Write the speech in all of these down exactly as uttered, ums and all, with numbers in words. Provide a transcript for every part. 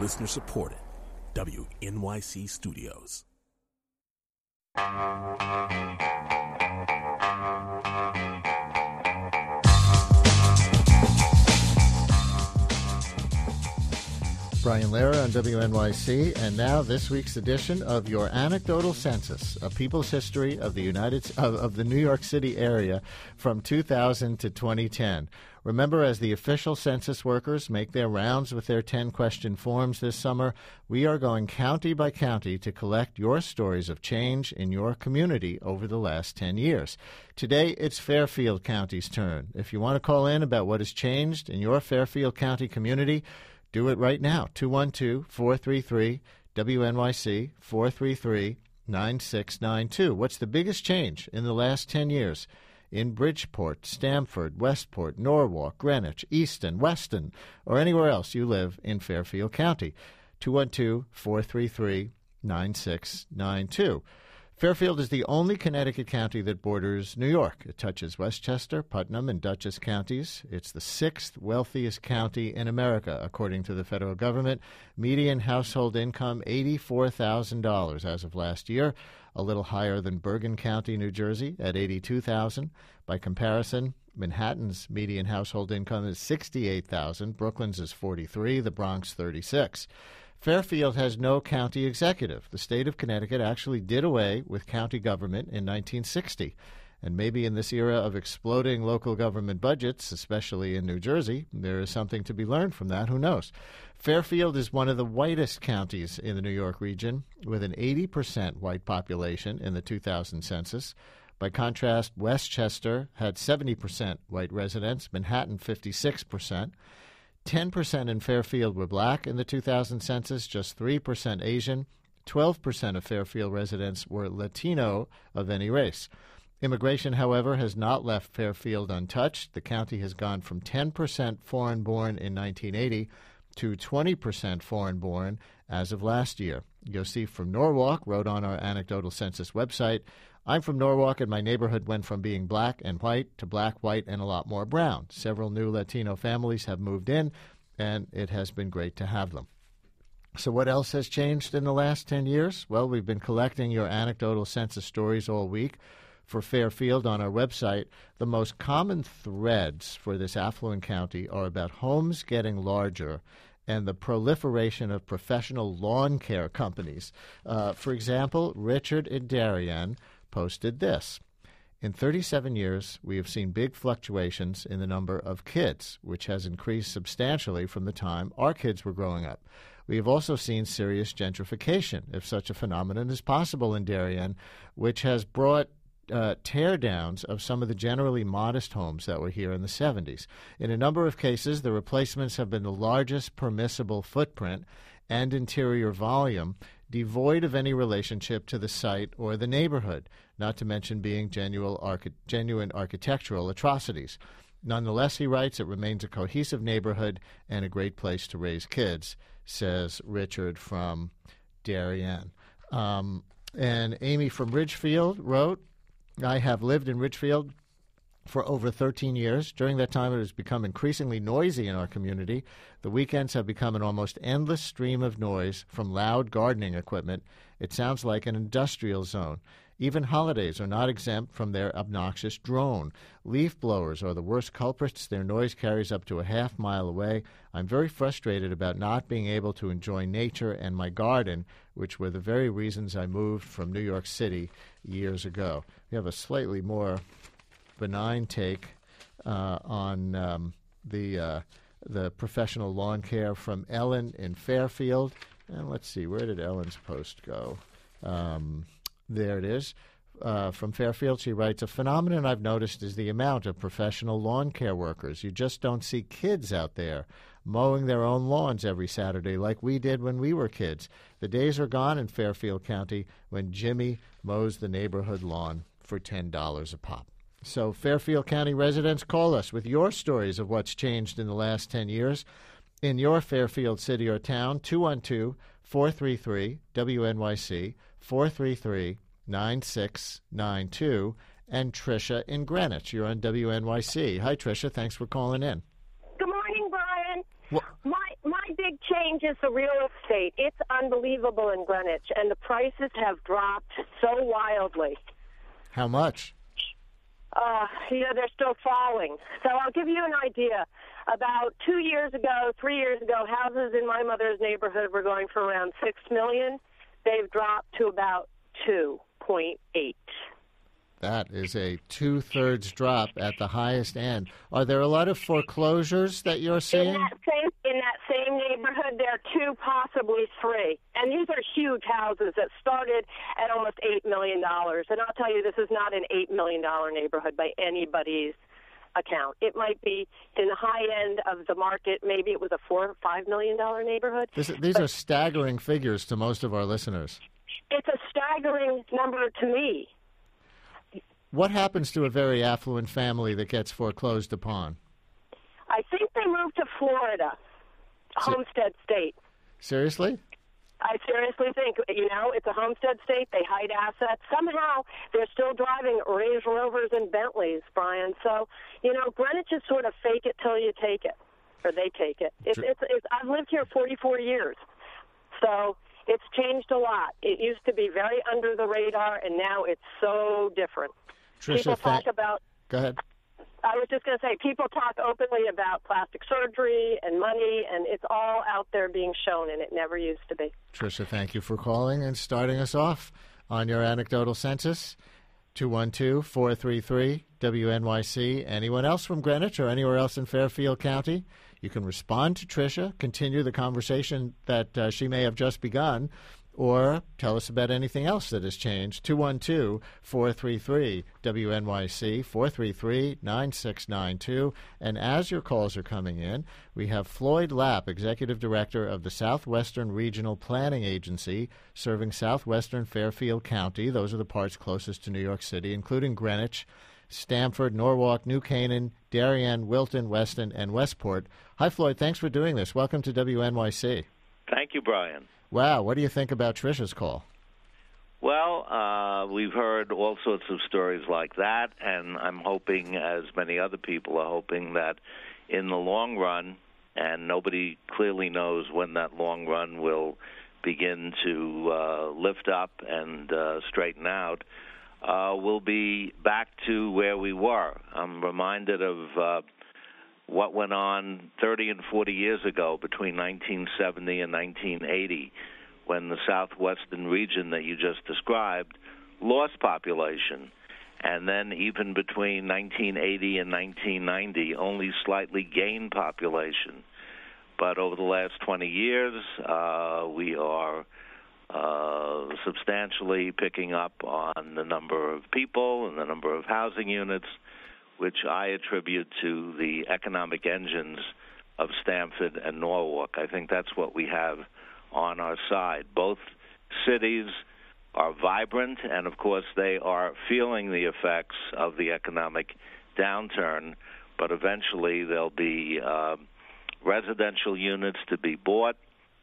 Listener supported. W N Y C Studios. Brian Lehrer on W N Y C, and now this week's edition of Your Anecdotal Census, a people's history of the United of, of the New York City area from two thousand to twenty ten. Remember, as the official census workers make their rounds with their ten-question forms this summer, we are going county by county to collect your stories of change in your community over the last ten years. Today, it's Fairfield County's turn. If you want to call in about what has changed in your Fairfield County community, do it right now, two one two, four three three, W N Y C, four three three, nine six nine two. What's the biggest change in the last ten years in Bridgeport, Stamford, Westport, Norwalk, Greenwich, Easton, Weston, or anywhere else you live in Fairfield County? two one two, four three three, nine six nine two. Fairfield is the only Connecticut county that borders New York. It touches Westchester, Putnam, and Dutchess counties. It's the sixth wealthiest county in America, according to the federal government. Median household income, eighty-four thousand dollars as of last year, a little higher than Bergen County, New Jersey, at eighty-two thousand dollars. By comparison, Manhattan's median household income is sixty-eight thousand dollars. Brooklyn's is forty-three thousand dollars. The Bronx, thirty-six thousand dollars. Fairfield has no county executive. The state of Connecticut actually did away with county government in nineteen sixty. And maybe in this era of exploding local government budgets, especially in New Jersey, there is something to be learned from that. Who knows? Fairfield is one of the whitest counties in the New York region, with an eighty percent white population in the two thousand census. By contrast, Westchester had seventy percent white residents, Manhattan fifty-six percent. ten percent in Fairfield were black in the two thousand census, just three percent Asian. twelve percent of Fairfield residents were Latino of any race. Immigration, however, has not left Fairfield untouched. The county has gone from ten percent foreign-born in nineteen eighty to twenty percent foreign-born as of last year. Yosef from Norwalk wrote on our anecdotal census website, "I'm from Norwalk, and my neighborhood went from being black and white to black, white, and a lot more brown. Several new Latino families have moved in, and it has been great to have them." So what else has changed in the last ten years? Well, we've been collecting your anecdotal census stories all week for Fairfield on our website. The most common threads for this affluent county are about homes getting larger and the proliferation of professional lawn care companies. Uh, for example, Richard in Darien posted this. In thirty-seven years, we have seen big fluctuations in the number of kids, which has increased substantially from the time our kids were growing up. We have also seen serious gentrification, if such a phenomenon is possible in Darien, which has brought uh, tear-downs of some of the generally modest homes that were here in the seventies. In a number of cases, the replacements have been the largest permissible footprint and interior volume, devoid of any relationship to the site or the neighborhood, not to mention being genuine, archi- genuine architectural atrocities. Nonetheless, he writes, it remains a cohesive neighborhood and a great place to raise kids, says Richard from Darien. Um, and Amy from Ridgefield wrote, I have lived in Ridgefield for over thirteen years. During that time, it has become increasingly noisy in our community. The weekends have become an almost endless stream of noise from loud gardening equipment. It sounds like an industrial zone. Even holidays are not exempt from their obnoxious drone. Leaf blowers are the worst culprits. Their noise carries up to a half mile away. I'm very frustrated about not being able to enjoy nature and my garden, which were the very reasons I moved from New York City years ago. We have a slightly more benign take uh, on um, the uh, the professional lawn care from Ellen in Fairfield. And let's see, where did Ellen's post go? Um, there it is. Uh, from Fairfield, she writes, a phenomenon I've noticed is the amount of professional lawn care workers. You just don't see kids out there mowing their own lawns every Saturday like we did when we were kids. The days are gone in Fairfield County when Jimmy mows the neighborhood lawn for ten dollars a pop. So Fairfield County residents, call us with your stories of what's changed in the last ten years in your Fairfield city or town, two one two, four three three, W N Y C, four three three, nine six nine two, and Tricia in Greenwich. You're on W N Y C. Hi, Tricia. Thanks for calling in. Good morning, Brian. What? My my big big change is the real estate. It's unbelievable in Greenwich, and the prices have dropped so wildly. How much? Uh, you know, they're still falling. So I'll give you an idea. About two years ago, three years ago, houses in my mother's neighborhood were going for around six million dollars. They've dropped to about two point eight. That is a two-thirds drop at the highest end. Are there a lot of foreclosures that you're seeing? In that same, in that same neighborhood, there are two, possibly three. And these are huge houses that started at almost eight million dollars. And I'll tell you, this is not an eight million dollars neighborhood by anybody's account. It might be in the high end of the market. Maybe it was a four or five million dollars neighborhood. This, these but, are staggering figures to most of our listeners. It's a staggering number to me. What happens to a very affluent family that gets foreclosed upon? I think they moved to Florida, homestead state. Seriously? I seriously think, you know, it's a homestead state. They hide assets. Somehow they're still driving Range Rovers and Bentleys, Brian. So, you know, Greenwich is sort of fake it till you take it, or they take it. It's, it's, it's, I've lived here forty-four years, so it's changed a lot. It used to be very under the radar, and now it's so different. Tricia, people talk about. Go ahead. I was just going to say, people talk openly about plastic surgery and money, and it's all out there being shown, and it never used to be. Tricia, thank you for calling and starting us off on your anecdotal census. two one two, four three three, W N Y C. Anyone else from Greenwich or anywhere else in Fairfield County? You can respond to Tricia, continue the conversation that uh, she may have just begun, or tell us about anything else that has changed. two one two, four three three, W N Y C, four three three, nine six nine two. And as your calls are coming in, we have Floyd Lapp, Executive Director of the Southwestern Regional Planning Agency, serving southwestern Fairfield County. Those are the parts closest to New York City, including Greenwich, Stamford, Norwalk, New Canaan, Darien, Wilton, Weston, and Westport. Hi, Floyd. Thanks for doing this. Welcome to W N Y C. Thank you, Brian. Wow, what do you think about Tricia's call? Well, uh, we've heard all sorts of stories like that, and I'm hoping, as many other people are hoping, that in the long run, and nobody clearly knows when that long run will begin to uh, lift up and uh, straighten out, uh, we'll be back to where we were. I'm reminded of uh, what went on thirty and forty years ago between nineteen seventy and nineteen eighty, when the southwestern region that you just described lost population. And then even between nineteen eighty and nineteen ninety, only slightly gained population. But over the last twenty years, uh, we are uh, substantially picking up on the number of people and the number of housing units, which I attribute to the economic engines of Stamford and Norwalk. I think that's what we have on our side. Both cities are vibrant, and of course they are feeling the effects of the economic downturn, but eventually there'll be uh, residential units to be bought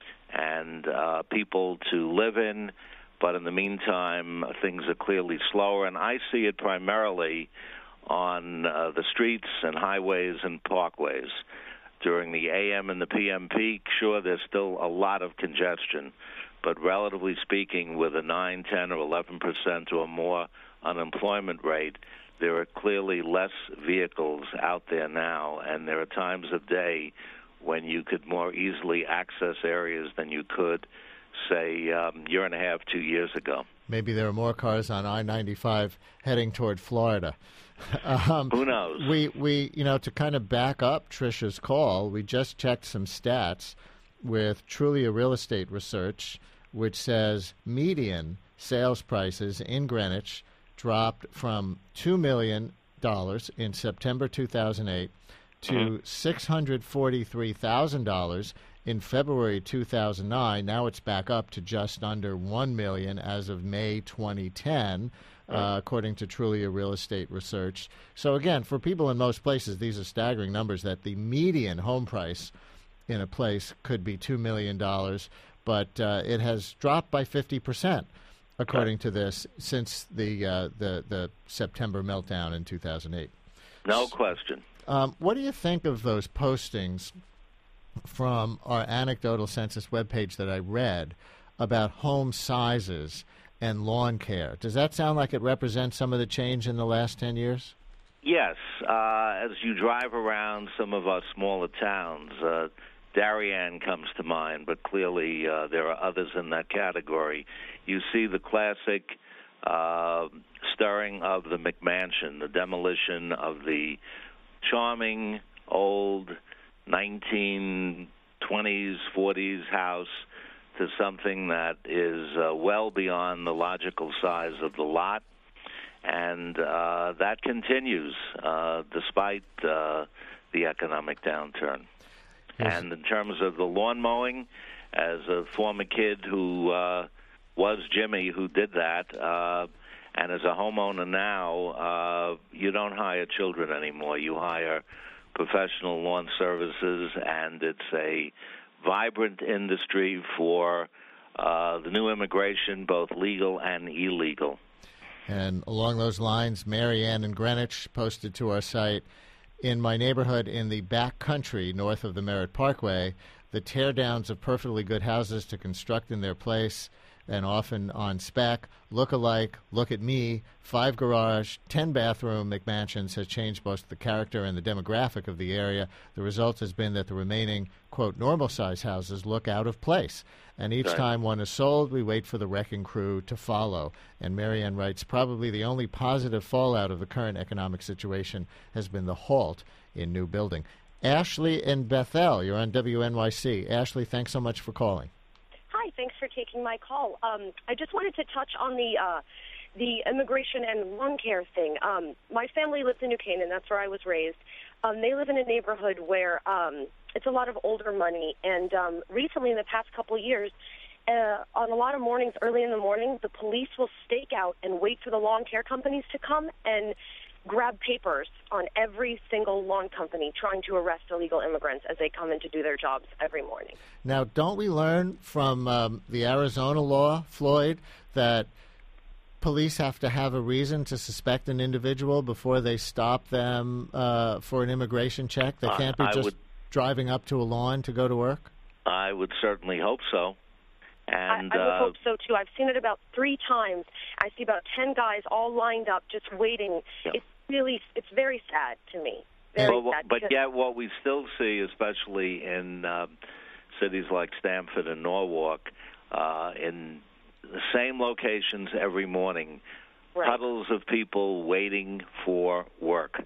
and uh, people to live in, but in the meantime things are clearly slower, and I see it primarily on uh, the streets and highways and parkways. During the A M and the P M peak, sure, there's still a lot of congestion, but relatively speaking, with a nine, ten, or eleven percent or more unemployment rate, there are clearly less vehicles out there now, and there are times of day when you could more easily access areas than you could, say, um, a year and a half, two years ago. Maybe there are more cars on I ninety-five heading toward Florida. Um, Who knows? We, we, you know, to kind of back up Tricia's call, we just checked some stats with Trulia Real Estate Research, which says median sales prices in Greenwich dropped from two million dollars in September two thousand eight to mm-hmm. six hundred forty-three thousand dollars in February two thousand nine. Now it's back up to just under one million dollars as of May twenty ten. Uh, according to Trulia Real Estate Research. So again, for people in most places, these are staggering numbers, that the median home price in a place could be two million dollars, but uh, it has dropped by fifty percent, according to this, since the, uh, the, the September meltdown in two thousand eight. No question. Um, what do you think of those postings from our anecdotal census webpage that I read about home sizes and lawn care. Does that sound like it represents some of the change in the last ten years? Yes. Uh, as you drive around some of our smaller towns, uh, Darien comes to mind, but clearly uh, there are others in that category. You see the classic uh, stirring of the McMansion, the demolition of the charming old nineteen twenties, forties house to something that is uh, well beyond the logical size of the lot. And uh, that continues uh, despite uh, the economic downturn. Yes. And in terms of the lawn mowing, as a former kid who uh, was Jimmy who did that, uh, and as a homeowner now, uh, you don't hire children anymore. You hire professional lawn services, and it's a vibrant industry for uh, the new immigration, both legal and illegal. And along those lines, Mary Ann in Greenwich posted to our site, in my neighborhood in the back country north of the Merritt Parkway, the teardowns of perfectly good houses to construct in their place and often on spec, look alike, look at me, five garage, ten bathroom McMansions has changed both the character and the demographic of the area. The result has been that the remaining, quote, normal size houses look out of place. And each right. time one is sold, we wait for the wrecking crew to follow. And Marianne writes, probably the only positive fallout of the current economic situation has been the halt in new building. Ashley in Bethel, you're on W N Y C. Ashley, thanks so much for calling. Hi, thanks for taking my call. Um, I just wanted to touch on the uh, the immigration and lawn care thing. Um, my family lives in New Canaan. That's where I was raised. Um, they live in a neighborhood where um, it's a lot of older money. And um, recently, in the past couple of years, uh, on a lot of mornings, early in the morning, the police will stake out and wait for the lawn care companies to come and grab papers on every single lawn company trying to arrest illegal immigrants as they come in to do their jobs every morning. Now, don't we learn from um, the Arizona law, Floyd, that police have to have a reason to suspect an individual before they stop them uh, for an immigration check? They can't be uh, just would, driving up to a lawn to go to work? I would certainly hope so. And, I, I would uh, hope so, too. I've seen it about three times. I see about ten guys all lined up just waiting. Yeah. It's really, it's very sad to me. Very well, sad. But yet what we still see, especially in uh, cities like Stamford and Norwalk, uh, in the same locations every morning, right. puddles of people waiting for work.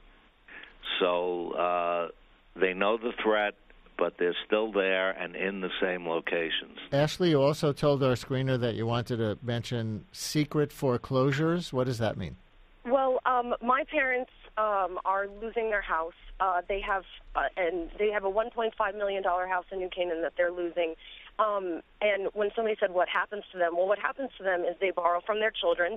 So uh, they know the threat, but they're still there and in the same locations. Ashley, you also told our screener that you wanted to mention secret foreclosures. What does that mean? Well, um, my parents um, are losing their house. Uh, they have, uh, and they have a one point five million dollars house in New Canaan that they're losing. Um, and when somebody said, "What happens to them?" Well, what happens to them is they borrow from their children.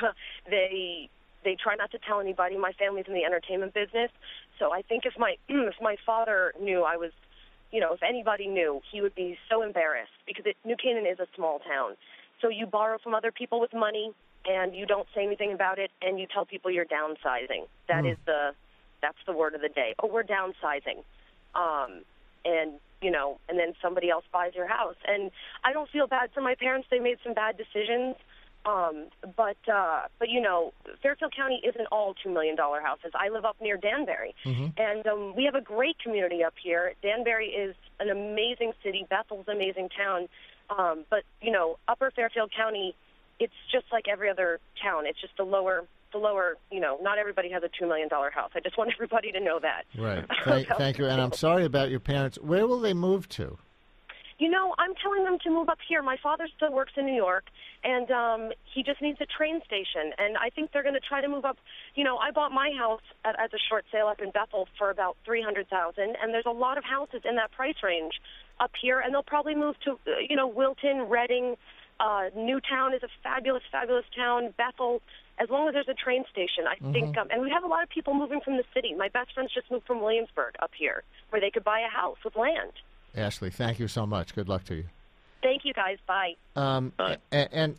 they they try not to tell anybody. My family's in the entertainment business, so I think if my if my father knew I was, you know, if anybody knew, he would be so embarrassed because it, New Canaan is a small town. So you borrow from other people with money, and you don't say anything about it, and you tell people you're downsizing. That mm. is the, that's the word of the day. Oh, we're downsizing. Um, and, you know, and then somebody else buys your house. And I don't feel bad for my parents. They made some bad decisions. Um, but, uh, but, you know, Fairfield County isn't all two million dollars houses. I live up near Danbury, mm-hmm. and um, we have a great community up here. Danbury is an amazing city. Bethel's an amazing town. Um, but, you know, Upper Fairfield County, it's just like every other town. It's just the lower, the lower, you know, not everybody has a two million dollars house. I just want everybody to know that. Right. Thank, thank you. And I'm sorry about your parents. Where will they move to? You know, I'm telling them to move up here. My father still works in New York, and um, he just needs a train station. And I think they're going to try to move up. You know, I bought my house at, at a short sale up in Bethel for about three hundred thousand dollars, and there's a lot of houses in that price range up here, and they'll probably move to, uh, you know, Wilton, Reading. Uh, Newtown is a fabulous, fabulous town. Bethel, as long as there's a train station, I mm-hmm. think. Um, and we have a lot of people moving from the city. My best friends just moved from Williamsburg up here, where they could buy a house with land. Ashley, thank you so much. Good luck to you. Thank you, guys. Bye. Um, Bye. And, and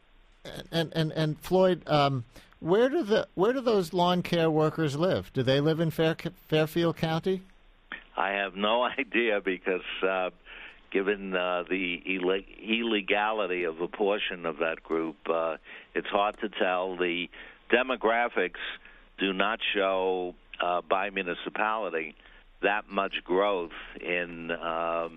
and and and Floyd, um, where do the where do those lawn care workers live? Do they live in Fair, Fairfield County? I have no idea because uh, given uh, the Ill- illegality of a portion of that group, uh, it's hard to tell. The demographics do not show uh, by municipality that much growth in, um,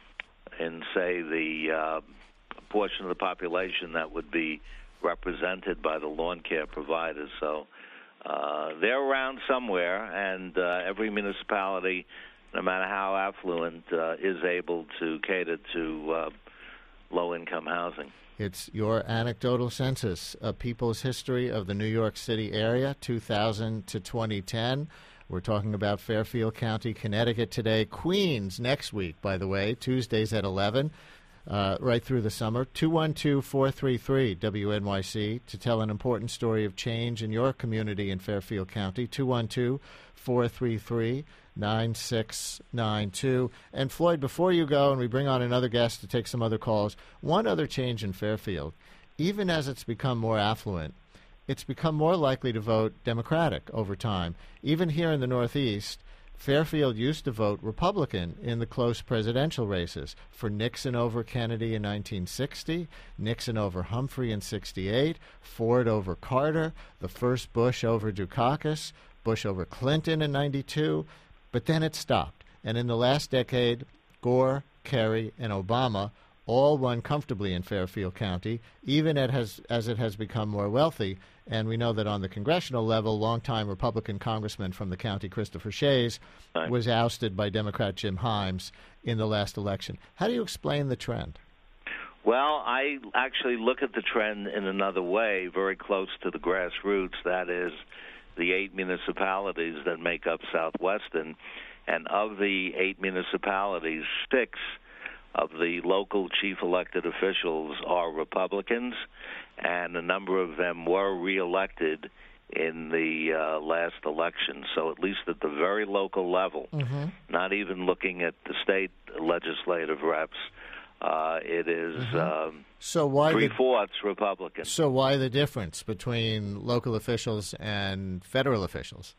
in say, the uh, portion of the population that would be represented by the lawn care providers. So uh, they're around somewhere, and uh, every municipality, no matter how affluent, uh, is able to cater to uh, low-income housing. It's your anecdotal census, A People's History of the New York City Area, two thousand to twenty ten. We're talking about Fairfield County, Connecticut today. Queens next week, by the way, Tuesdays at eleven, uh, right through the summer. two one two, four three three, W N Y C to tell an important story of change in your community in Fairfield County. two one two, four three three, nine six nine two. And Floyd, before you go and we bring on another guest to take some other calls, one other change in Fairfield. Even as it's become more affluent, it's become more likely to vote Democratic over time. Even here in the Northeast, Fairfield used to vote Republican in the close presidential races. For Nixon over Kennedy in nineteen sixty, Nixon over Humphrey in sixty-eight, Ford over Carter, the first Bush over Dukakis, Bush over Clinton in ninety-two, but then it stopped. And in the last decade, Gore, Kerry, and Obama all won comfortably in Fairfield County, even it has, as it has become more wealthy. And we know that on the congressional level, longtime Republican congressman from the county, Christopher Shays, Right. was ousted by Democrat Jim Himes in the last election. How do you explain the trend? Well, I actually look at the trend in another way, very close to the grassroots. That is, the eight municipalities that make up Southwestern. And of the eight municipalities, six of the local chief elected officials are Republicans, and a number of them were reelected in the uh, last election. So at least at the very local level, Mm-hmm. not even looking at the state legislative reps, uh, it is Mm-hmm. um, So why the, three-fourths Republican. so why the difference between local officials and federal officials?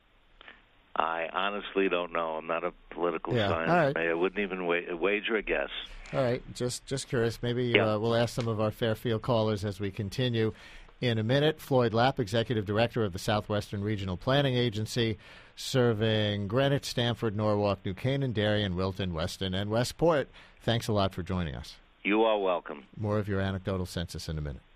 I honestly don't know. I'm not a political Yeah, science all right. man. I wouldn't even wa- wager a guess. All right, just just curious. Maybe Yeah. uh, we'll ask some of our Fairfield callers as we continue in a minute. Floyd Lapp, Executive Director of the Southwestern Regional Planning Agency, serving Greenwich, Stamford, Norwalk, New Canaan, Darien, Wilton, Weston, and Westport. Thanks a lot for joining us. You are welcome. More of your anecdotal census in a minute.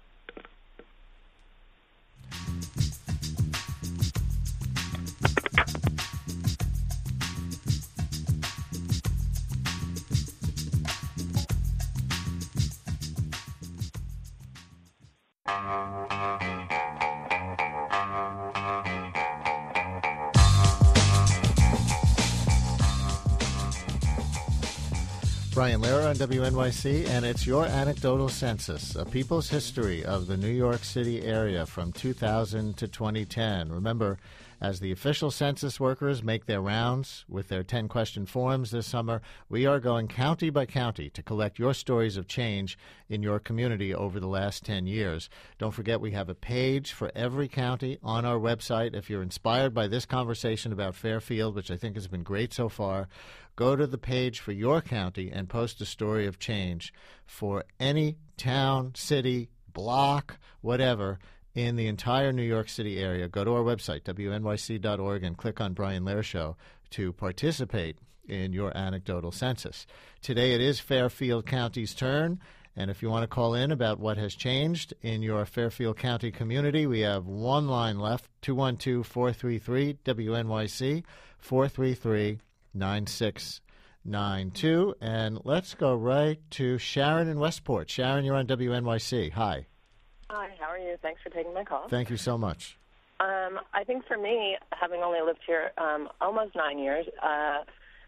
Brian Lehrer on W N Y C, and it's your anecdotal census, A People's History of the New York City Area from two thousand to twenty ten. Remember, as the official census workers make their rounds with their ten-question forms this summer, we are going county by county to collect your stories of change in your community over the last ten years. Don't forget, we have a page for every county on our website. If you're inspired by this conversation about Fairfield, which I think has been great so far, go to the page for your county and post a story of change for any town, city, block, whatever, in the entire New York City area. Go to our website, W N Y C dot org, and click on Brian Lehrer Show to participate in your anecdotal census. Today it is Fairfield County's turn, and if you want to call in about what has changed in your Fairfield County community, we have one line left, two one two, four three three, W N Y C, four three three, nine six nine two. And let's go right to Sharon in Westport. Sharon, you're on W N Y C. Hi. Hi, how are you? Thanks for taking my call. Thank you so much. Um, I think for me, having only lived here um, almost nine years, uh,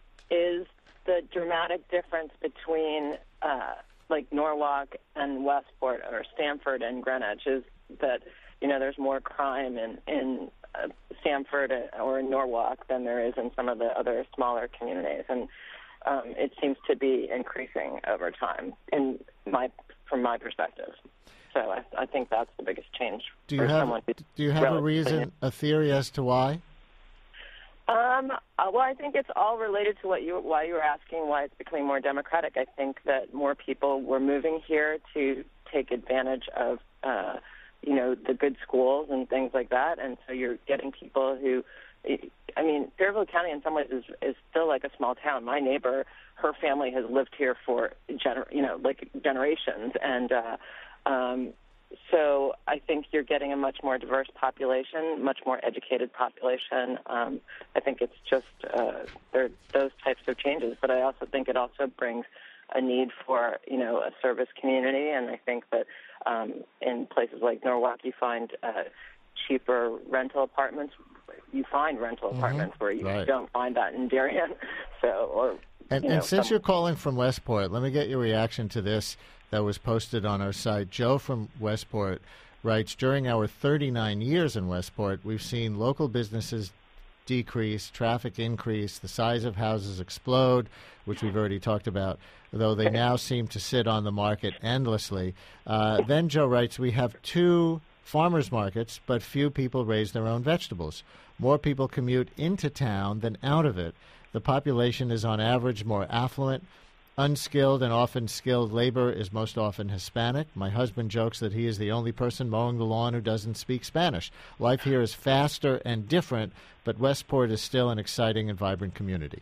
is the dramatic difference between uh, like Norwalk and Westport or Stamford and Greenwich is that, you know, there's more crime in, in uh, Stamford or in Norwalk than there is in some of the other smaller communities. And um, it seems to be increasing over time in my from my perspective. So I, I think that's the biggest change Do you for have someone who's do you have a relatively reason, new. a theory as to why? Um, uh, well, I think it's all related to what you why you were asking why it's becoming more democratic. I think that more people were moving here to take advantage of, uh, you know, the good schools and things like that, and so you're getting people who, I mean, Fairfield County in some ways is, is still like a small town. My neighbor, her family has lived here for, gener- you know, like generations, and uh, um, so I think you're getting a much more diverse population, much more educated population. Um, I think it's just uh, there those types of changes, but I also think it also brings a need for, you know, a service community, and I think that um, in places like Norwalk you find uh, cheaper rental apartments. You find rental Mm-hmm. apartments where you Right. don't find that in Darien. So, or And, you know, and since some, you're calling from Westport, let me get your reaction to this that was posted on our site. Joe from Westport writes, during our thirty-nine years in Westport, we've seen local businesses decrease, traffic increase, the size of houses explode, which we've already talked about, though they now seem to sit on the market endlessly. Uh, then Joe writes, we have two farmers markets, but few people raise their own vegetables. More people commute into town than out of it. The population is on average more affluent. Unskilled and often skilled labor is most often Hispanic. My husband jokes that he is the only person mowing the lawn who doesn't speak Spanish. Life here is faster and different, but Westport is still an exciting and vibrant community.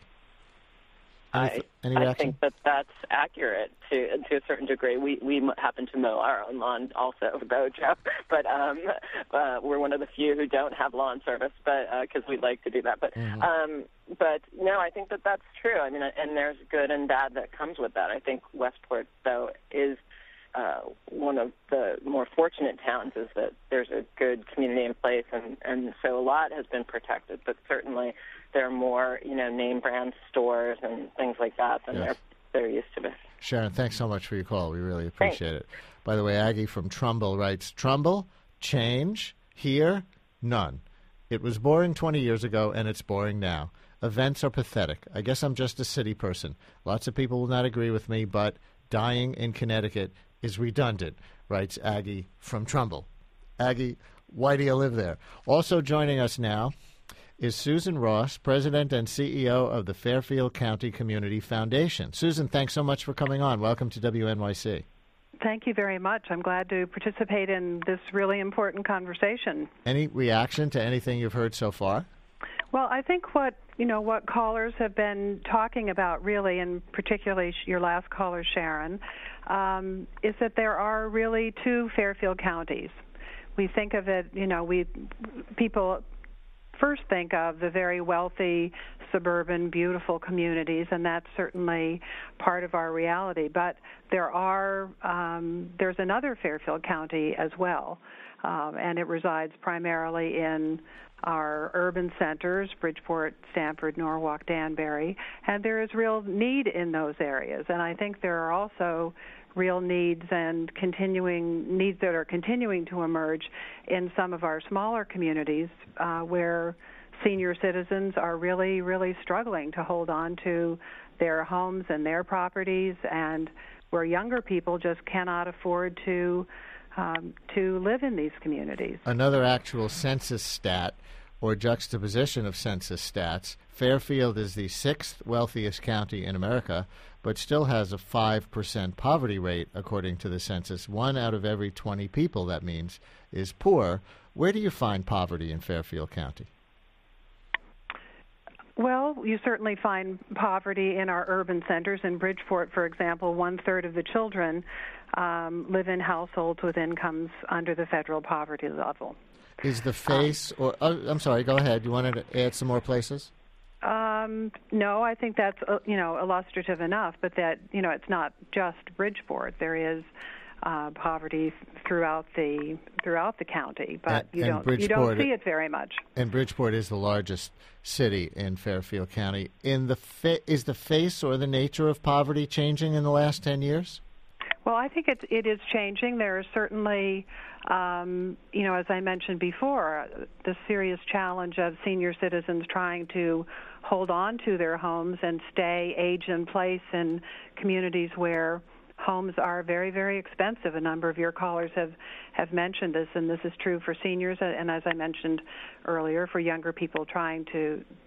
Any, I, any I reaction? think that that's accurate to to a certain degree. We we happen to mow our own lawn also, though, Joe. But um, uh, we're one of the few who don't have lawn service, but because uh, we'd like to do that. But mm-hmm. um, but no, I think that that's true. I mean, and there's good and bad that comes with that. I think Westport, though, is uh, one of the more fortunate towns. Is that there's a good community in place, and and so a lot has been protected. But certainly, there are more, you know, name brand stores and things like that than yes. they're, they're used to be. Sharon, thanks so much for your call. We really appreciate Thanks. it. By the way, Aggie from Trumbull writes, Trumbull, change, here, none. It was boring twenty years ago, and it's boring now. Events are pathetic. I guess I'm just a city person. Lots of people will not agree with me, but dying in Connecticut is redundant, writes Aggie from Trumbull. Aggie, why do you live there? Also joining us now is Susan Ross, President and C E O of the Fairfield County Community Foundation. Susan, thanks so much for coming on. Welcome to W N Y C. Thank you very much. I'm glad to participate in this really important conversation. Any reaction to anything you've heard so far? Well, I think what, you know, what callers have been talking about really, and particularly your last caller, Sharon, um, is that there are really two Fairfield counties. We think of it, you know, we people first think of the very wealthy, suburban, beautiful communities, and that's certainly part of our reality. But there are um, there's another Fairfield County as well, um, and it resides primarily in our urban centers, Bridgeport, Stamford, Norwalk, Danbury, and there is real need in those areas. And I think there are also real needs and continuing needs that are continuing to emerge in some of our smaller communities uh, where senior citizens are really, really struggling to hold on to their homes and their properties, and where younger people just cannot afford to um, to live in these communities. Another actual census stat or juxtaposition of census stats, Fairfield is the sixth wealthiest county in America, but still has a five percent poverty rate, according to the census. One out of every twenty people, that means, is poor. Where do you find poverty in Fairfield County? Well, you certainly find poverty in our urban centers. In Bridgeport, for example, one-third of the children um, live in households with incomes under the federal poverty level. Is the face, um, or oh, I'm sorry, go ahead. You wanted to add some more places? Um, no, I think that's uh, you know illustrative enough. But that you know it's not just Bridgeport. There is uh, poverty throughout the throughout the county, but and, you and don't you don't Bridgeport, see it very much. And Bridgeport is the largest city in Fairfield County. In the fa- is the face or the nature of poverty changing in the last ten years? Well, I think it, it is changing. There is certainly, um, you know, as I mentioned before, the serious challenge of senior citizens trying to hold on to their homes and stay age in place in communities where homes are very, very expensive. A number of your callers have, have mentioned this, and this is true for seniors, and as I mentioned earlier, for younger people trying to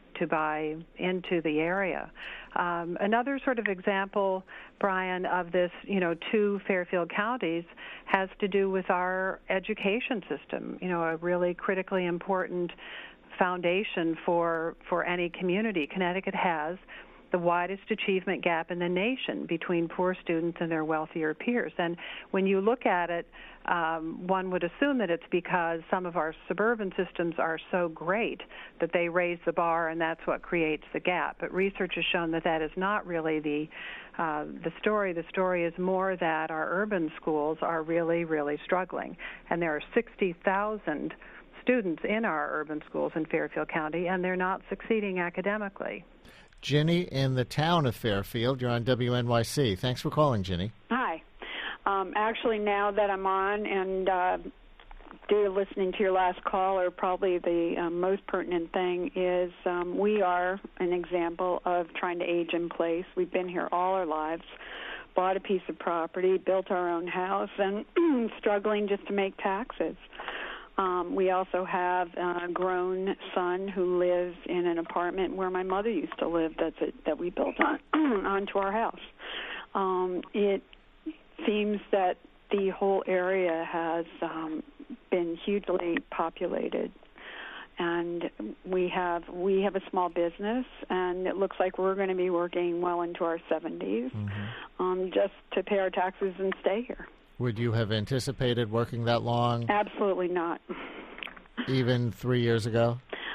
to buy into the area. Um, another sort of example, Brian, of this, you know, two Fairfield counties has to do with our education system, you know, a really critically important foundation for, for any community. Connecticut has the widest achievement gap in the nation between poor students and their wealthier peers. And when you look at it, um, one would assume that it's because some of our suburban systems are so great that they raise the bar, and that's what creates the gap. But research has shown that that is not really the uh, the story. The story is more that our urban schools are really, really struggling. And there are sixty thousand students in our urban schools in Fairfield County, and they're not succeeding academically. Ginny in the town of Fairfield. You're on W N Y C. Thanks for calling, Ginny. Hi. Um, actually, now that I'm on and uh, due to listening to your last caller, probably the um, most pertinent thing is um, we are an example of trying to age in place. We've been here all our lives, bought a piece of property, built our own house, and struggling just to make taxes. Um, we also have a grown son who lives in an apartment where my mother used to live that's a, that we built on onto our house. Um, it seems that the whole area has um, been hugely populated, and we have we have a small business, and it looks like we're going to be working well into our seventies mm-hmm. um, just to pay our taxes and stay here. Would you have anticipated working that long? Absolutely not. Even three years ago?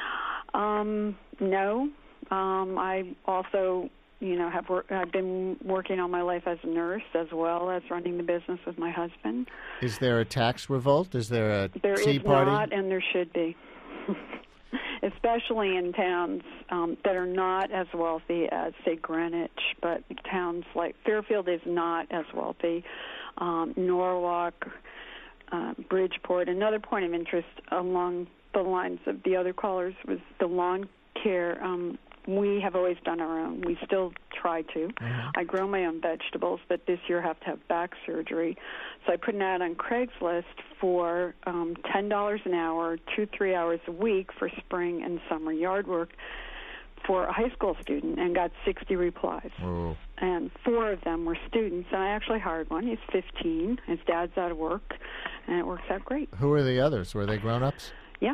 Um, no. Um, I also, you know, have wor- I've been working all my life as a nurse as well as running the business with my husband. Is there a tax revolt? Is there a there Tea is Party? Not, and there should be. Especially in towns um, that are not as wealthy as, say, Greenwich, but towns like Fairfield is not as wealthy. Um, Norwalk, uh, Bridgeport. Another point of interest along the lines of the other callers was the lawn care. Um, we have always done our own. We still try to. Mm-hmm. I grow my own vegetables, but this year I have to have back surgery. So I put an ad on Craigslist for um, ten dollars an hour, two, three hours a week for spring and summer yard work for a high school student, and got sixty replies. Whoa. And four of them were students, and I actually hired one. He's fifteen. His dad's out of work, and it works out great. Who are the others? Were they grown-ups? Yeah.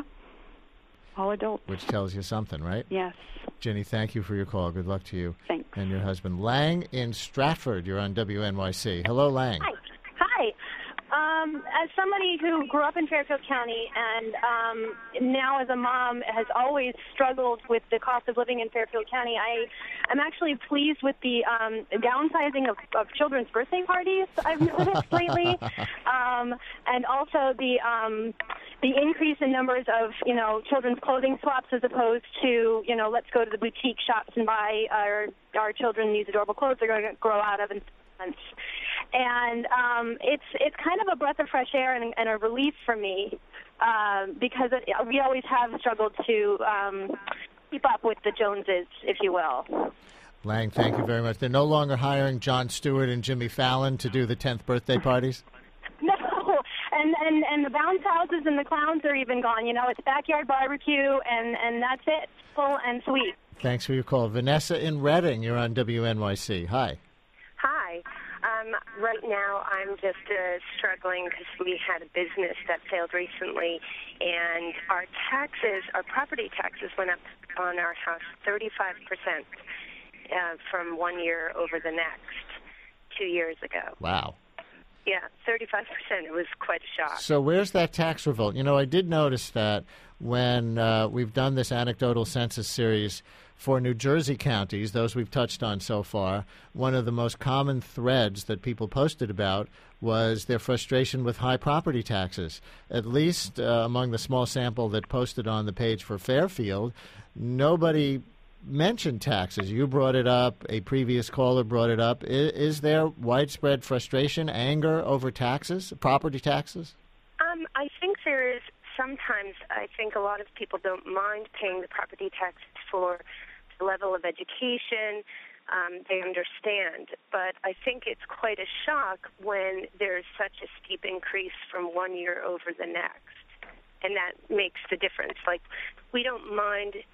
All adults. Which tells you something, right? Yes. Jenny, thank you for your call. Good luck to you. Thanks. And your husband. Lang in Stratford, you're on W N Y C. Hello, Lang. Hi. Hi. Um, as somebody who grew up in Fairfield County and um, now as a mom has always struggled with the cost of living in Fairfield County, I am actually pleased with the um, downsizing of, of children's birthday parties I've noticed lately, um, and also the um, the increase in numbers of, you know, children's clothing swaps as opposed to, you know, let's go to the boutique shops and buy our, our children these adorable clothes they're going to grow out of in months. And um, it's it's kind of a breath of fresh air and, and a relief for me uh, because it, we always have struggled to um, keep up with the Joneses, if you will. Lang, thank you very much. They're no longer hiring Jon Stewart and Jimmy Fallon to do the tenth birthday parties? No, and, and, and the bounce houses and the clowns are even gone. You know, it's backyard barbecue, and, and that's it, full and sweet. Thanks for your call. Vanessa in Reading, you're on W N Y C. Hi. Hi. Um, right now, I'm just uh, struggling because we had a business that failed recently, and our taxes, our property taxes went up on our house thirty-five percent uh, from one year over the next two years ago. Wow. Yeah, thirty-five percent. It was quite a shock. So where's that tax revolt? You know, I did notice that when uh, we've done this anecdotal census series for New Jersey counties, those we've touched on so far, one of the most common threads that people posted about was their frustration with high property taxes. At least uh, among the small sample that posted on the page for Fairfield, nobody mentioned taxes. You brought it up. A previous caller brought it up. Is, is there widespread frustration, anger over taxes, property taxes? Um, I think there is. Sometimes I think a lot of people don't mind paying the property taxes for the level of education. Um, they understand. But I think it's quite a shock when there's such a steep increase from one year over the next. And that makes the difference. Like, we don't mind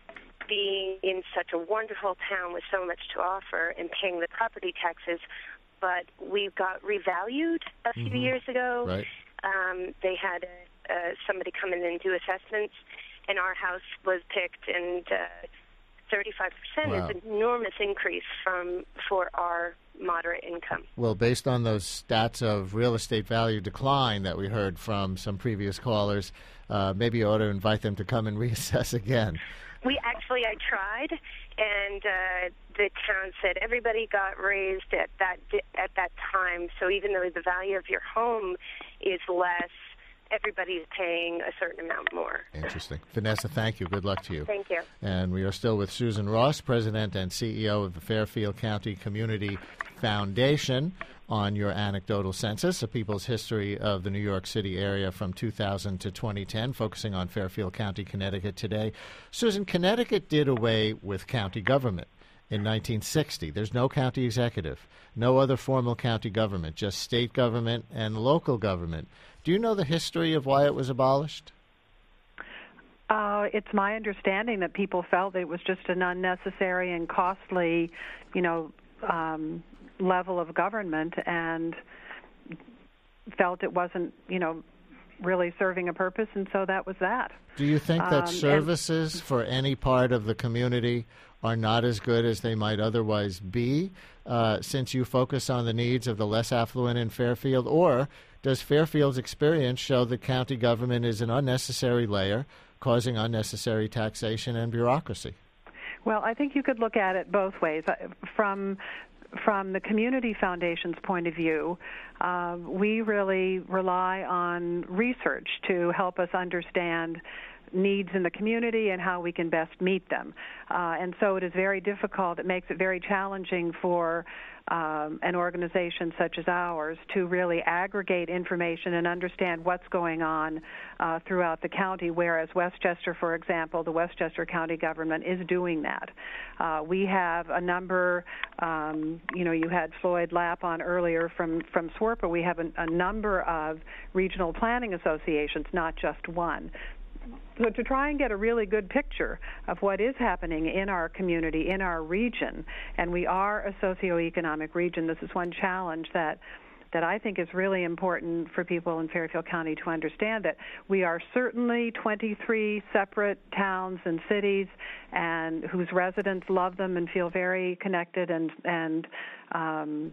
being in such a wonderful town with so much to offer and paying the property taxes, but we got revalued a few mm-hmm. years ago. Right. Um, they had uh, somebody come in and do assessments, and our house was picked, and uh, thirty-five percent wow. is an enormous increase from for our moderate income. Well, based on those stats of real estate value decline that we heard from some previous callers, uh, maybe you ought to invite them to come and reassess again. We actually, I tried, and uh, the town said everybody got raised at that at that time. So even though the value of your home is less, everybody's paying a certain amount more. Interesting. Vanessa, thank you. Good luck to you. Thank you. And we are still with Susan Ross, President and C E O of the Fairfield County Community Foundation, on your anecdotal census, a people's history of the New York City area from two thousand to twenty ten, focusing on Fairfield County, Connecticut today. Susan, Connecticut did away with county government in nineteen sixty. There's no county executive, no other formal county government, just state government and local government. Do you know the history of why it was abolished? Uh, it's my understanding that people felt that it was just an unnecessary and costly, you know, um, level of government, and felt it wasn't, you know, really serving a purpose, and so that was that. Do you think that um, services and, for any part of the community are not as good as they might otherwise be, uh, since you focus on the needs of the less affluent in Fairfield? Or does Fairfield's experience show that county government is an unnecessary layer, causing unnecessary taxation and bureaucracy? Well, I think you could look at it both ways. From From the Community Foundation's point of view, uh, we really rely on research to help us understand needs in the community and how we can best meet them. Uh, and so it is very difficult. It makes it very challenging for um, an organization such as ours to really aggregate information and understand what's going on uh, throughout the county, whereas Westchester, for example, the Westchester County government is doing that. Uh, we have a number, um, you know, you had Floyd Lapp on earlier from, from S W R P A. We have a, a number of regional planning associations, not just one. So to try and get a really good picture of what is happening in our community, in our region, and we are a socioeconomic region, this is one challenge that that I think is really important for people in Fairfield County to understand, that we are certainly twenty-three separate towns and cities, and whose residents love them and feel very connected and and um,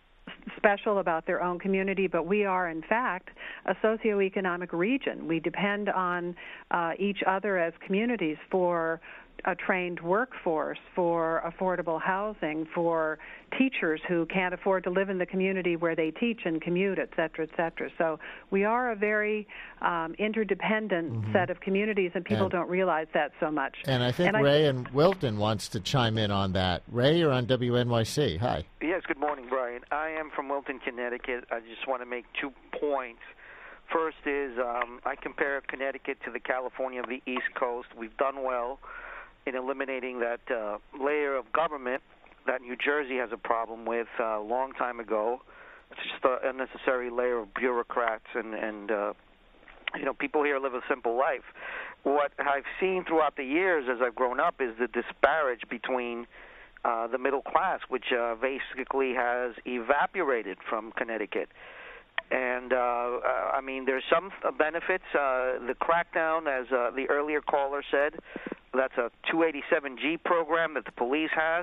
special about their own community, but we are, in fact, a socioeconomic region. We depend on uh, each other as communities for a trained workforce, for affordable housing, for teachers who can't afford to live in the community where they teach and commute, et cetera, et cetera. So we are a very um, interdependent mm-hmm. set of communities, and people and, don't realize that so much. And I think and Ray I, in Wilton wants to chime in on that. Ray, you're on W N Y C. Hi. Yes, good morning, Brian. I am from Wilton, Connecticut. I just want to make two points. First is um, I compare Connecticut to the California of the East Coast. We've done well in eliminating that uh, layer of government that New Jersey has a problem with a uh, long time ago. It's just an unnecessary layer of bureaucrats, and, and uh, you know, people here live a simple life. What I've seen throughout the years as I've grown up is the disparage between uh, the middle class, which uh, basically has evaporated from Connecticut. And, uh, uh, I mean, there's some benefits. Uh, the crackdown, as uh, the earlier caller said, that's a two eighty-seven G program that the police has.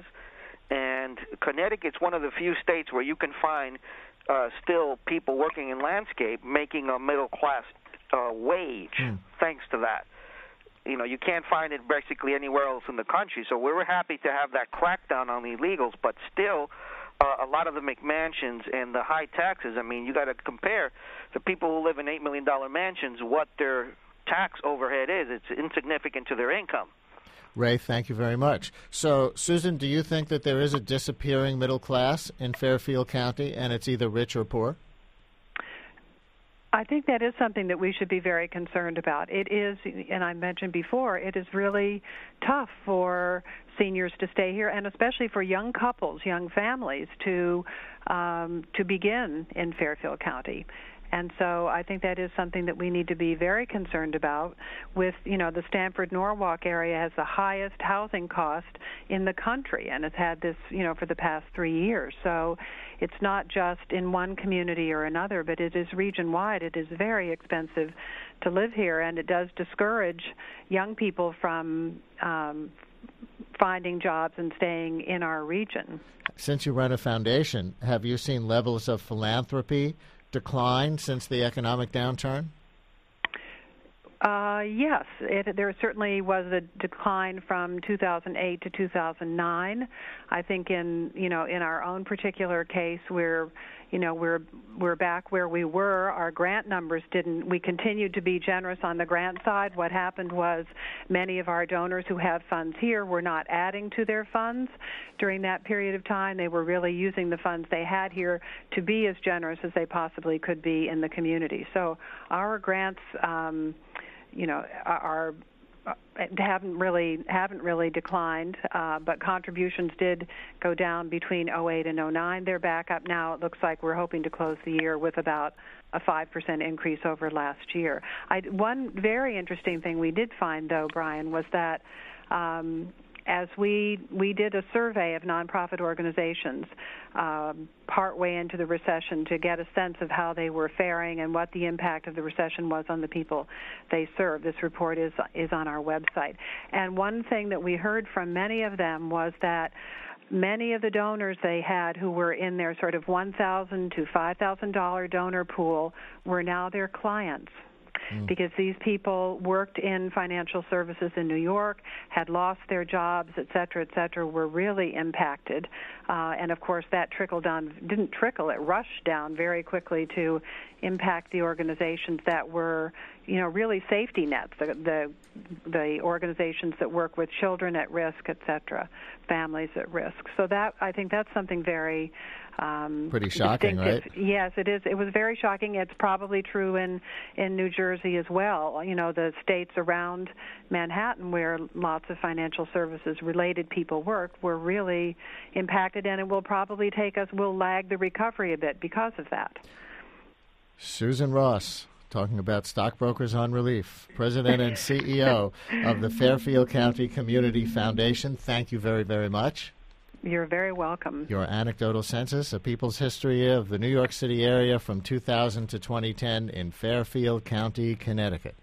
And Connecticut's one of the few states where you can find uh, still people working in landscape making a middle-class uh, wage mm. thanks to that. You know, you can't find it basically anywhere else in the country. So we were happy to have that crackdown on the illegals, but still uh, a lot of the McMansions and the high taxes, I mean, you got to compare the people who live in eight million dollars mansions, what their tax overhead is. It's insignificant to their income. Ray, thank you very much. So, Susan, do you think that there is a disappearing middle class in Fairfield County, and it's either rich or poor? I think that is something that we should be very concerned about. It is, and I mentioned before, it is really tough for seniors to stay here, and especially for young couples, young families, to um, to begin in Fairfield County. And so I think that is something that we need to be very concerned about. With, you know, the Stamford-Norwalk area has the highest housing cost in the country, and has had this, you know, for the past three years. So it's not just in one community or another, but it is region-wide. It is very expensive to live here, and it does discourage young people from um, finding jobs and staying in our region. Since you run a foundation, have you seen levels of philanthropy decline since the economic downturn? Uh, yes, it, there certainly was a decline from two thousand eight to two thousand nine. I think in you know in our own particular case, we're you know we're we're back where we were. Our grant numbers didn't. We continued to be generous on the grant side. What happened was many of our donors who have funds here were not adding to their funds during that period of time. They were really using the funds they had here to be as generous as they possibly could be in the community. So our grants. Um, you know, are, are haven't really haven't really declined, uh, but contributions did go down between oh eight and oh nine. They're back up now. It looks like we're hoping to close the year with about a five percent increase over last year. I, one very interesting thing we did find, though, Brian, was that um, as we we did a survey of nonprofit organizations um, partway into the recession to get a sense of how they were faring and what the impact of the recession was on the people they serve. This report is is on our website. And one thing that we heard from many of them was that many of the donors they had who were in their sort of one thousand dollars to five thousand dollars donor pool were now their clients. Mm. Because these people worked in financial services in New York, had lost their jobs, et cetera, et cetera, were really impacted. Uh, and, of course, that trickled down, didn't trickle, it rushed down very quickly to impact the organizations that were, you know, really safety nets, the the, the organizations that work with children at risk, et cetera, families at risk. So that, I think that's something very Um, Pretty shocking, right? Yes, it is. It was very shocking. It's probably true in, in New Jersey as well. You know, the states around Manhattan where lots of financial services-related people work were really impacted, and it will probably take us, will lag the recovery a bit because of that. Susan Ross, talking about Stockbrokers on Relief, President and C E O of the Fairfield County Community Foundation. Thank you very, very much. You're very welcome. Your anecdotal census, a people's history of the New York City area from two thousand to twenty ten in Fairfield County, Connecticut.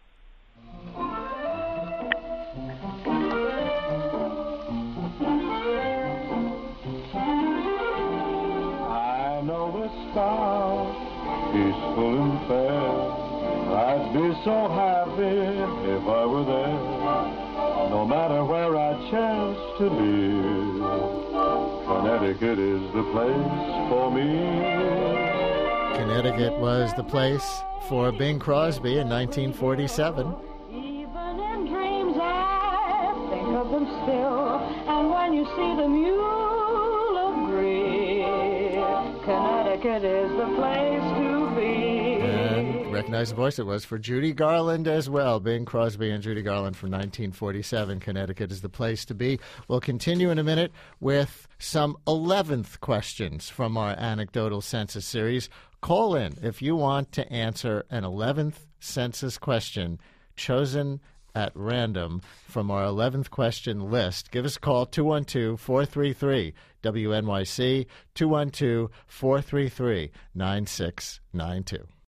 I know the stars, peaceful and fair. I'd be so happy if I were there. No matter where I chance to be, Connecticut is the place for me. Connecticut was the place for Bing Crosby in nineteen forty-seven. Even in dreams I think of them still, and when you see them you'll agree, Connecticut is the place to be. And recognize the voice. It was for Judy Garland as well. Bing Crosby and Judy Garland from nineteen forty-seven. Connecticut is the place to be. We'll continue in a minute with some eleventh questions from our anecdotal census series. Call in if you want to answer an eleventh census question chosen at random from our eleventh question list. Give us a call, two one two, four three three, W N Y C, two one two, four three three, nine six nine two.